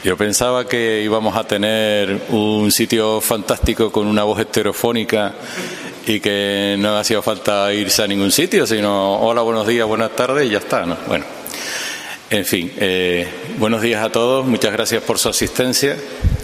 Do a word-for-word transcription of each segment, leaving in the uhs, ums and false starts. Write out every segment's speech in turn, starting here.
Yo pensaba que íbamos a tener un sitio fantástico con una voz estereofónica y que no hacía falta irse a ningún sitio, sino hola, buenos días, buenas tardes y ya está, ¿no? Bueno, en fin, eh, buenos días a todos, muchas gracias por su asistencia.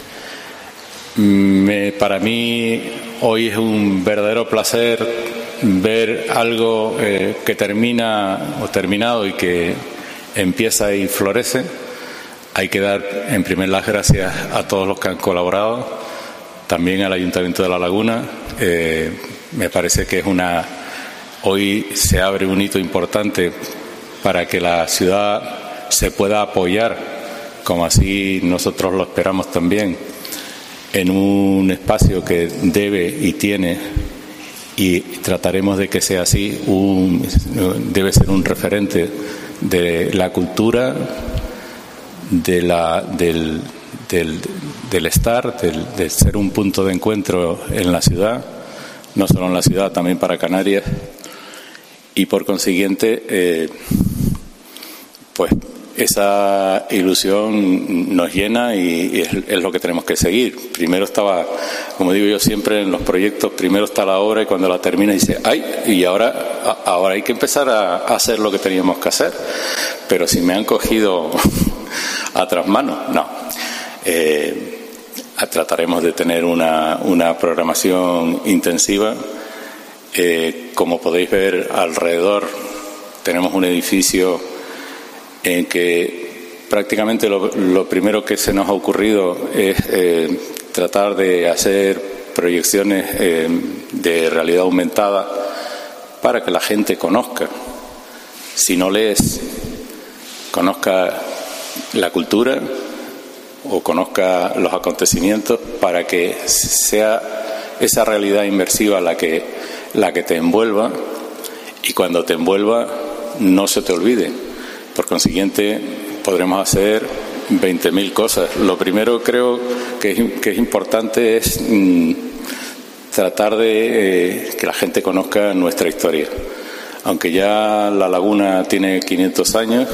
Me, para mí hoy es un verdadero placer ver algo eh, que termina o terminado y que empieza y florece. Hay que dar en primer lugar las gracias a todos los que han colaborado, también al Ayuntamiento de La Laguna. Eh, me parece que es una hoy se abre un hito importante para que la ciudad se pueda apoyar, como así nosotros lo esperamos también, en un espacio que debe y tiene, y trataremos de que sea así, un, debe ser un referente de la cultura, de la, del, del, del estar, del, de ser un punto de encuentro en la ciudad, no solo en la ciudad, también para Canarias, y por consiguiente, eh, pues esa ilusión nos llena y, y es, es lo que tenemos que seguir. Primero estaba, como digo yo siempre en los proyectos, primero está la obra y cuando la termina dice, ¡ay! Y ahora, ahora hay que empezar a, a hacer lo que teníamos que hacer. Pero si me han cogido a trasmano, no. Eh, trataremos de tener una, una programación intensiva. Eh, como podéis ver alrededor, tenemos un edificio en que prácticamente lo, lo primero que se nos ha ocurrido es eh, tratar de hacer proyecciones eh, de realidad aumentada para que la gente conozca, si no lees, conozca la cultura o conozca los acontecimientos, para que sea esa realidad inmersiva la que, la que te envuelva, y cuando te envuelva no se te olvide. Por consiguiente, podremos hacer veinte mil cosas. Lo primero creo que es, que es importante es mmm, tratar de eh, que la gente conozca nuestra historia. Aunque ya La Laguna tiene quinientos años,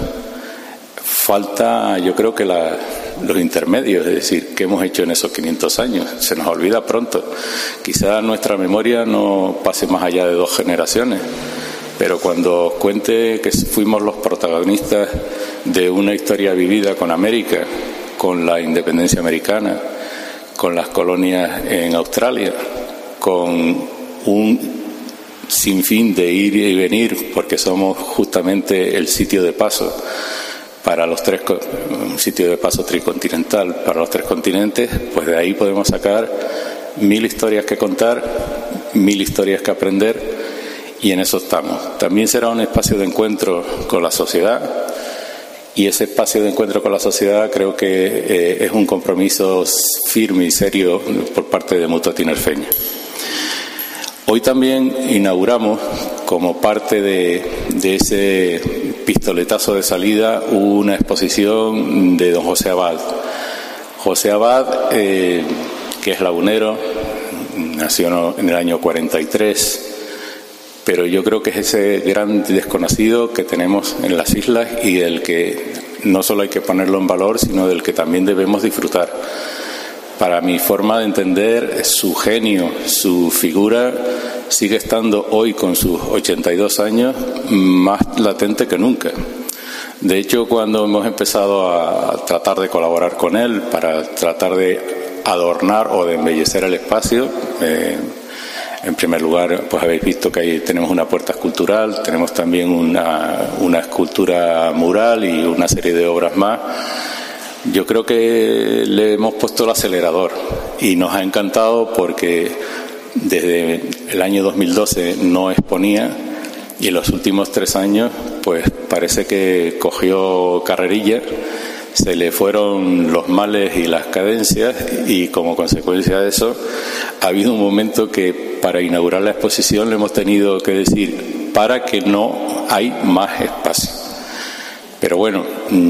falta, yo creo que la, los intermedios, es decir, ¿qué hemos hecho en esos quinientos años? Se nos olvida pronto. Quizá nuestra memoria no pase más allá de dos generaciones. Pero cuando os cuente que fuimos los protagonistas de una historia vivida con América, con la independencia americana, con las colonias en Australia, con un sinfín de ir y venir, porque somos justamente el sitio de paso para los tres, un sitio de paso tricontinental para los tres continentes, pues de ahí podemos sacar mil historias que contar, mil historias que aprender. Y en eso estamos. También será un espacio de encuentro con la sociedad, y ese espacio de encuentro con la sociedad creo que eh, es un compromiso firme y serio por parte de Mutua Tinerfeña. Hoy también inauguramos, como parte de, de ese pistoletazo de salida, una exposición de don José Abad. José Abad, eh, que es lagunero, nació en el año cuarenta y tres, pero yo creo que es ese gran desconocido que tenemos en las islas y del que no solo hay que ponerlo en valor, sino del que también debemos disfrutar. Para mi forma de entender, su genio, su figura sigue estando hoy con sus ochenta y dos años más latente que nunca. De hecho, cuando hemos empezado a tratar de colaborar con él para tratar de adornar o de embellecer el espacio, eh, en primer lugar, pues habéis visto que ahí tenemos una puerta escultural, tenemos también una, una escultura mural y una serie de obras más. Yo creo que le hemos puesto el acelerador y nos ha encantado porque desde el año dos mil doce no exponía y en los últimos tres años pues parece que cogió carrerilla, se le fueron los males y las cadencias y como consecuencia de eso ha habido un momento que para inaugurar la exposición le hemos tenido que decir para que no hay más espacio. Pero bueno,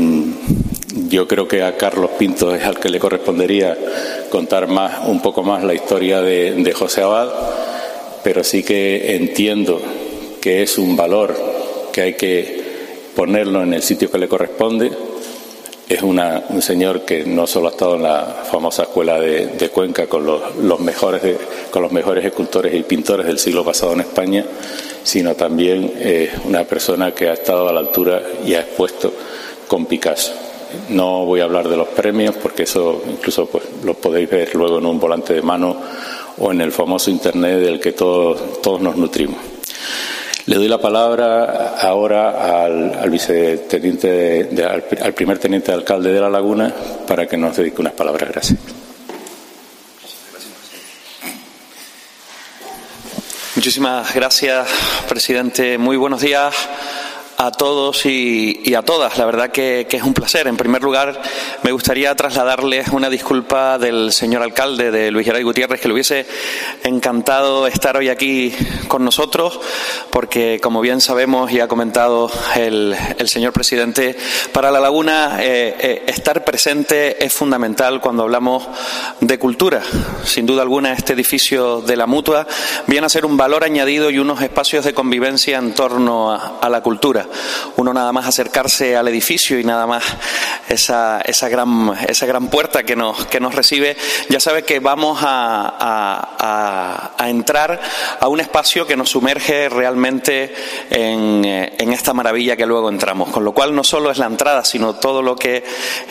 yo creo que a Carlos Pinto es al que le correspondería contar más, un poco más la historia de, de José Abad, pero sí que entiendo que es un valor que hay que ponerlo en el sitio que le corresponde. Es una, un señor que no solo ha estado en la famosa escuela de, de Cuenca con los, los mejores de, con los mejores escultores y pintores del siglo pasado en España, sino también es eh, una persona que ha estado a la altura y ha expuesto con Picasso. No voy a hablar de los premios porque eso incluso pues los podéis ver luego en un volante de mano o en el famoso internet del que todos, todos nos nutrimos. Le doy la palabra ahora al, al viceteniente, de, de, al, al primer teniente de alcalde de La Laguna para que nos dedique unas palabras. Gracias. Muchísimas gracias, presidente. Muy buenos días a todos y, y a todas. La verdad que, que es un placer. En primer lugar, me gustaría trasladarles una disculpa del señor alcalde, de Luis Geray Gutiérrez, que le hubiese encantado estar hoy aquí con nosotros, porque, como bien sabemos y ha comentado el, el señor presidente, para La Laguna eh, eh, estar presente es fundamental cuando hablamos de cultura. Sin duda alguna, este edificio de la Mutua viene a ser un valor añadido y unos espacios de convivencia en torno a, a la cultura. Uno nada más acercarse al edificio y nada más esa, esa, gran, esa gran puerta que nos, que nos recibe, ya sabe que vamos a, a, a, a entrar a un espacio que nos sumerge realmente en, en esta maravilla que luego entramos. Con lo cual no solo es la entrada, sino todo lo que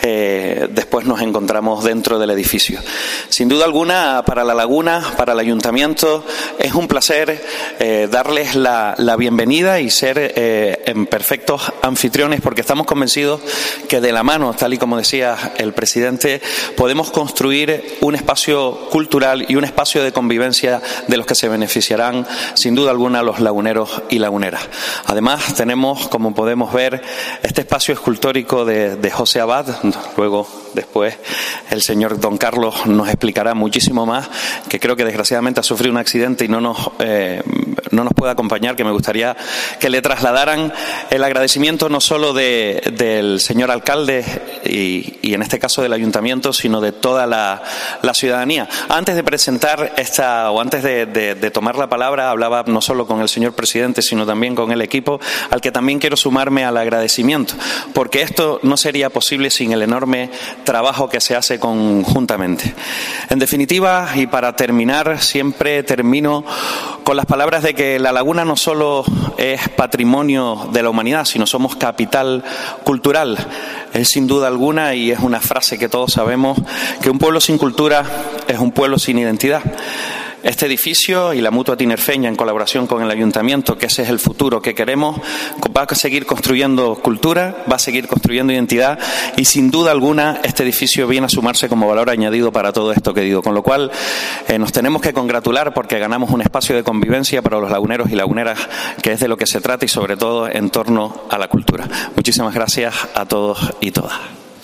eh, después nos encontramos dentro del edificio. Sin duda alguna, para La Laguna, para el Ayuntamiento, es un placer eh, darles la, la bienvenida y ser eh, en perfectos anfitriones, porque estamos convencidos que de la mano, tal y como decía el presidente, podemos construir un espacio cultural y un espacio de convivencia de los que se beneficiarán sin duda alguna los laguneros y laguneras. Además tenemos, como podemos ver, este espacio escultórico de, de José Abad. Luego después el señor don Carlos nos explicará muchísimo más, que creo que desgraciadamente ha sufrido un accidente y no nos, eh, no nos puede acompañar, que me gustaría que le trasladaran el agradecimiento no solo de, del señor alcalde y, y en este caso del ayuntamiento, sino de toda la, la ciudadanía. Antes de presentar esta, o antes de, de, de tomar la palabra, hablaba no solo con el señor presidente, sino también con el equipo, al que también quiero sumarme al agradecimiento, porque esto no sería posible sin el enorme trabajo que se hace conjuntamente. En definitiva, y para terminar, siempre termino con las palabras de que La Laguna no solo es patrimonio de la humanidad, sino somos capital cultural. Es sin duda alguna, y es una frase que todos sabemos, que un pueblo sin cultura es un pueblo sin identidad. Este edificio y la Mutua Tinerfeña, en colaboración con el Ayuntamiento, que ese es el futuro que queremos, va a seguir construyendo cultura, va a seguir construyendo identidad y, sin duda alguna, este edificio viene a sumarse como valor añadido para todo esto que digo. Con lo cual, eh, nos tenemos que congratular porque ganamos un espacio de convivencia para los laguneros y laguneras, que es de lo que se trata y, sobre todo, en torno a la cultura. Muchísimas gracias a todos y todas.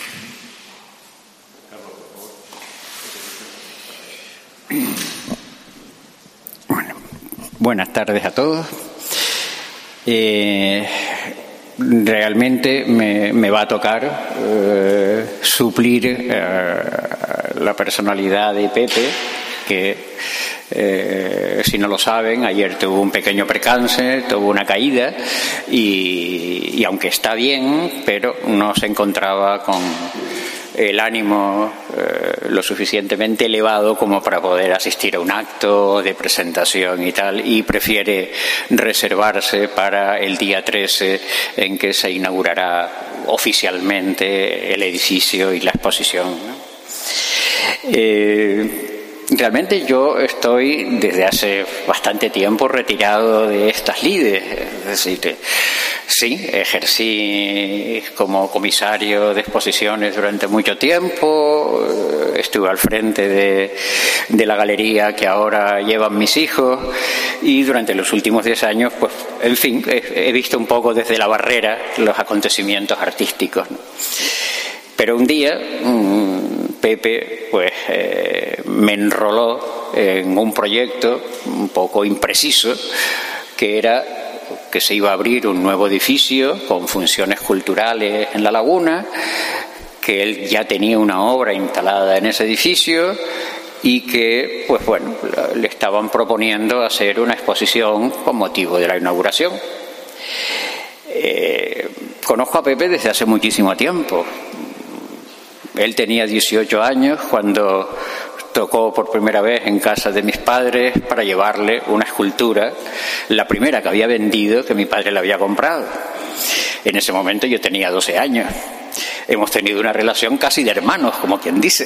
Buenas tardes a todos. Eh, realmente me, me va a tocar eh, suplir eh, la personalidad de Pepe, que eh, si no lo saben, ayer tuvo un pequeño percance, tuvo una caída y, y aunque está bien, pero no se encontraba con el ánimo eh, lo suficientemente elevado como para poder asistir a un acto de presentación y tal, y prefiere reservarse para el día trece en que se inaugurará oficialmente el edificio y la exposición, ¿no? Eh, Realmente yo estoy desde hace bastante tiempo retirado de estas lides, es decir, sí, ejercí como comisario de exposiciones durante mucho tiempo, estuve al frente de, de la galería que ahora llevan mis hijos y durante los últimos diez años, pues, en fin, he, he visto un poco desde la barrera los acontecimientos artísticos, ¿no? Pero un día Pepe pues eh, me enroló en un proyecto un poco impreciso, que era que se iba a abrir un nuevo edificio con funciones culturales en La Laguna, que él ya tenía una obra instalada en ese edificio y que, pues bueno, le estaban proponiendo hacer una exposición con motivo de la inauguración. Eh, conozco a Pepe desde hace muchísimo tiempo. Él tenía dieciocho años cuando tocó por primera vez en casa de mis padres para llevarle una escultura, la primera que había vendido, que mi padre le había comprado. En ese momento yo tenía doce años. Hemos tenido una relación casi de hermanos, como quien dice.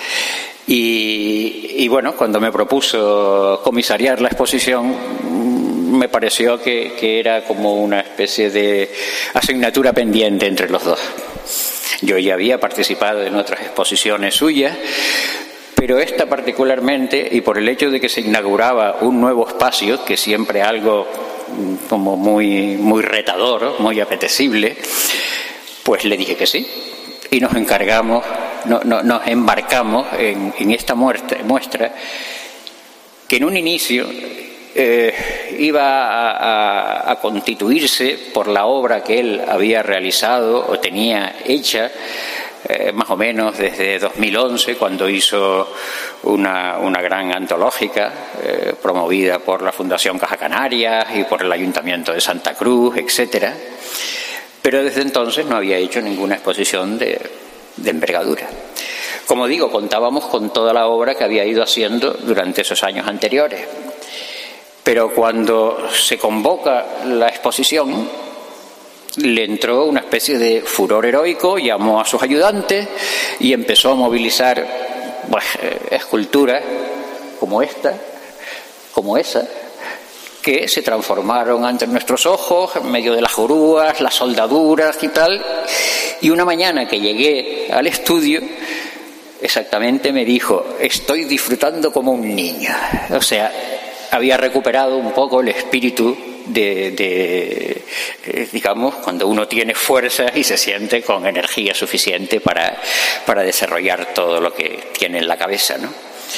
Y, y bueno, cuando me propuso comisariar la exposición, me pareció que, que era como una especie de asignatura pendiente entre los dos. Yo ya había participado en otras exposiciones suyas, pero esta particularmente, y por el hecho de que se inauguraba un nuevo espacio, que siempre algo como muy, muy retador, muy apetecible, pues le dije que sí. Y nos encargamos, no, no, nos embarcamos en, en esta muestra, muestra que en un inicio eh, iba a, a, a constituirse por la obra que él había realizado o tenía hecha, eh, más o menos desde dos mil once, cuando hizo una, una gran antológica eh, promovida por la Fundación Caja Canarias y por el Ayuntamiento de Santa Cruz, etcétera. Pero desde entonces no había hecho ninguna exposición de, de envergadura. Como digo, contábamos con toda la obra que había ido haciendo durante esos años anteriores. Pero cuando se convoca la exposición, le entró una especie de furor heroico, llamó a sus ayudantes y empezó a movilizar pues, esculturas como esta, como esa, que se transformaron ante nuestros ojos en medio de las grúas, las soldaduras y tal. Y una mañana que llegué al estudio, exactamente me dijo: estoy disfrutando como un niño. O sea, había recuperado un poco el espíritu de, de eh, digamos, cuando uno tiene fuerzas y se siente con energía suficiente para, para desarrollar todo lo que tiene en la cabeza, ¿no?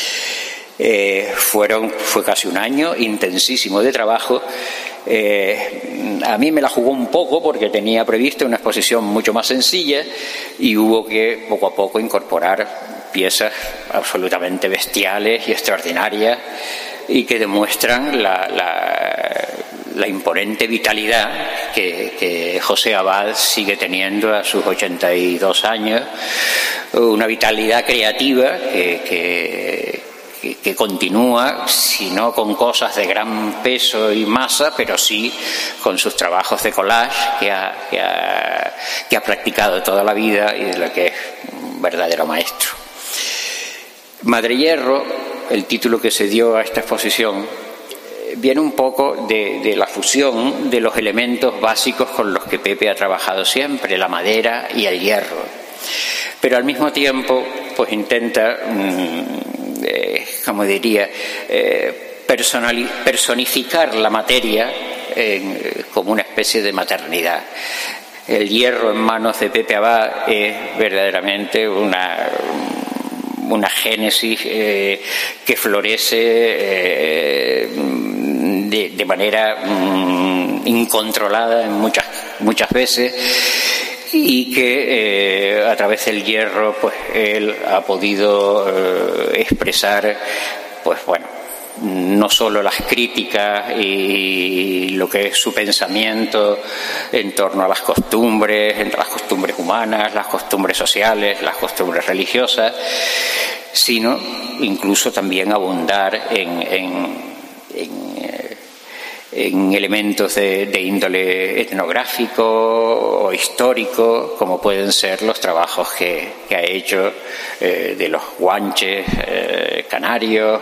Eh, fueron, fue casi un año intensísimo de trabajo. Eh, a mí me la jugó un poco porque tenía prevista una exposición mucho más sencilla y hubo que poco a poco incorporar piezas absolutamente bestiales y extraordinarias y que demuestran la, la, la imponente vitalidad que, que José Abad sigue teniendo a sus ochenta y dos años, una vitalidad creativa que, que que continúa, si no con cosas de gran peso y masa, pero sí con sus trabajos de collage que ha, que ha, que ha practicado toda la vida y de lo que es un verdadero maestro. Madre Hierro, el título que se dio a esta exposición, viene un poco de, de la fusión de los elementos básicos con los que Pepe ha trabajado siempre, la madera y el hierro. Pero al mismo tiempo, pues intenta... Mmm, Eh, como diría, eh, personificar la materia en, eh, como una especie de maternidad. El hierro en manos de Pepe Abad es verdaderamente una, una génesis eh, que florece eh, de, de manera mm, incontrolada en muchas, muchas veces, y que eh, a través del hierro pues él ha podido eh, expresar pues bueno no solo las críticas y lo que es su pensamiento en torno a las costumbres, entre las costumbres humanas, las costumbres sociales, las costumbres religiosas, sino incluso también abundar en, en, en en elementos de, de índole etnográfico o histórico, como pueden ser los trabajos que, que ha hecho eh, de los guanches eh, canarios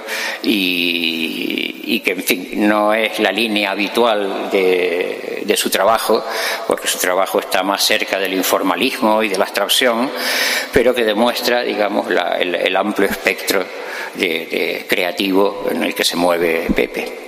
y, y que, en fin, no es la línea habitual de, de su trabajo, porque su trabajo está más cerca del informalismo y de la abstracción, pero que demuestra, digamos, la, el, el amplio espectro de, de creativo en el que se mueve Pepe.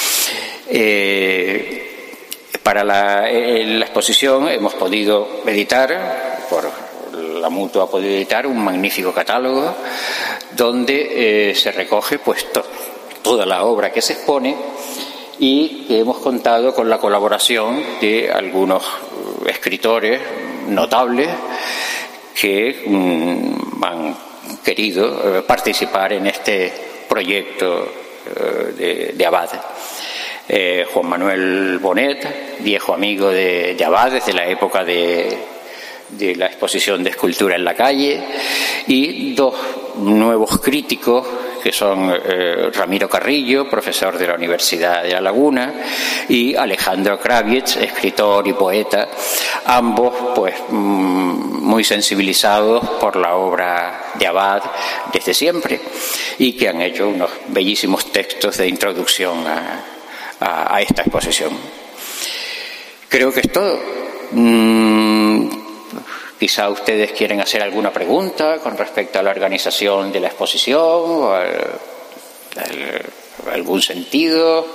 Eh, para la, la exposición hemos podido editar, por la Mutua ha podido editar un magnífico catálogo donde eh, se recoge pues to, toda la obra que se expone y que hemos contado con la colaboración de algunos escritores notables que mm, han querido eh, participar en este proyecto eh, de, de Abad. Eh, Juan Manuel Bonet, viejo amigo de, de Abad desde la época de, de la exposición de escultura en la calle, y dos nuevos críticos que son eh, Ramiro Carrillo, profesor de la Universidad de La Laguna, y Alejandro Kravietz, escritor y poeta, ambos pues muy sensibilizados por la obra de Abad desde siempre, y que han hecho unos bellísimos textos de introducción a, a, a esta exposición. Creo que es todo. Mm, Quizá ustedes quieren hacer alguna pregunta con respecto a la organización de la exposición o al, al, algún sentido.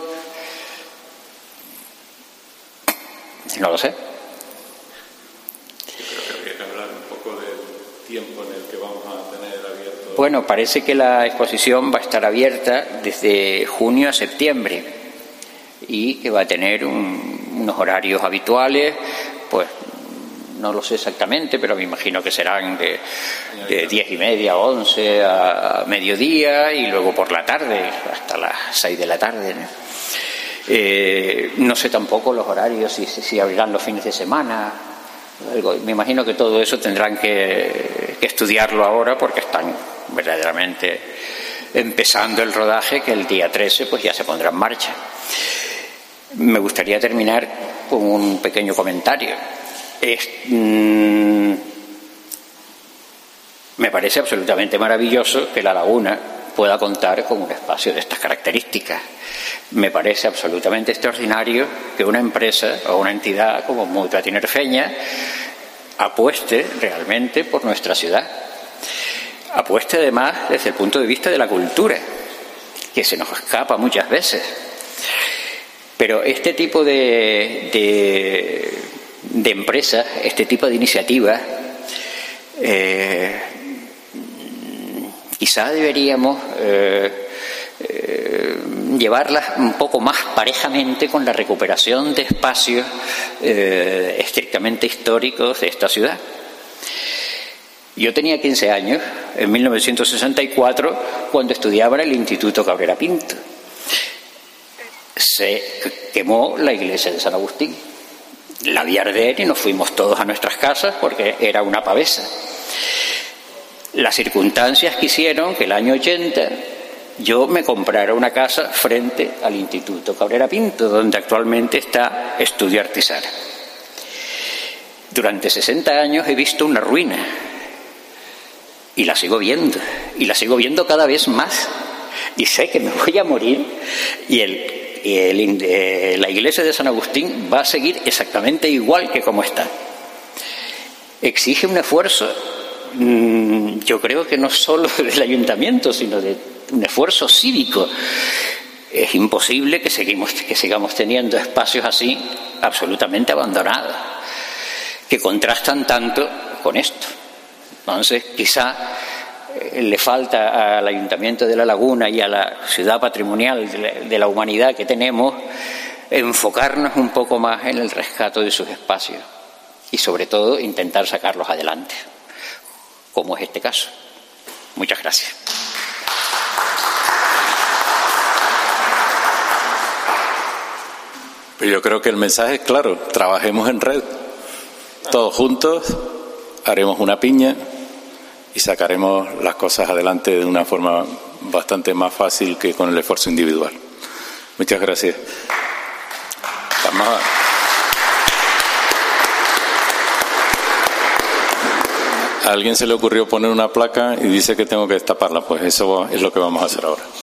No lo sé. Yo creo que habría que hablar un poco del tiempo en el que vamos a tener abierto. Bueno, parece que la exposición va a estar abierta desde junio a septiembre y que va a tener un, unos horarios habituales, pues no lo sé exactamente, pero me imagino que serán de, de diez y media a once a mediodía, y luego por la tarde hasta las seis de la tarde, ¿no? Eh, no sé tampoco los horarios, si, si abrirán los fines de semana. Algo. Me imagino que todo eso tendrán que, que estudiarlo ahora, porque están verdaderamente empezando el rodaje, que el día trece pues ya se pondrá en marcha. Me gustaría terminar con un pequeño comentario. Es, mmm, me parece absolutamente maravilloso que La Laguna pueda contar con un espacio de estas características. Me parece absolutamente extraordinario que una empresa o una entidad como Mutua Tinerfeña apueste realmente por nuestra ciudad. Apueste además desde el punto de vista de la cultura, que se nos escapa muchas veces. Pero este tipo de... de de empresas, este tipo de iniciativas, eh, quizá deberíamos eh, eh, llevarlas un poco más parejamente con la recuperación de espacios eh, estrictamente históricos de esta ciudad. Yo tenía quince años, en mil novecientos sesenta y cuatro, cuando estudiaba en el Instituto Cabrera Pinto. Se quemó la iglesia de San Agustín. La vi arder y nos fuimos todos a nuestras casas porque era una pavesa. Las circunstancias quisieron que el año ochenta yo me comprara una casa frente al Instituto Cabrera Pinto, donde actualmente está Estudio Artisara. Durante sesenta años he visto una ruina y la sigo viendo, y la sigo viendo cada vez más, y sé que me voy a morir y el Y el, eh, la iglesia de San Agustín va a seguir exactamente igual que como está. Exige un esfuerzo, mmm, yo creo que no solo del ayuntamiento, sino de un esfuerzo cívico. Es imposible que, seguimos, que sigamos teniendo espacios así absolutamente abandonados, que contrastan tanto con esto. Entonces, quizá le falta al Ayuntamiento de La Laguna y a la ciudad patrimonial de la humanidad que tenemos enfocarnos un poco más en el rescate de sus espacios y sobre todo intentar sacarlos adelante, como es este caso. Muchas gracias. Yo creo que el mensaje es claro: trabajemos en red, todos juntos, haremos una piña y sacaremos las cosas adelante de una forma bastante más fácil que con el esfuerzo individual. Muchas gracias. Vamos a... A alguien se le ocurrió poner una placa y dice que tengo que destaparla, pues eso es lo que vamos a hacer ahora.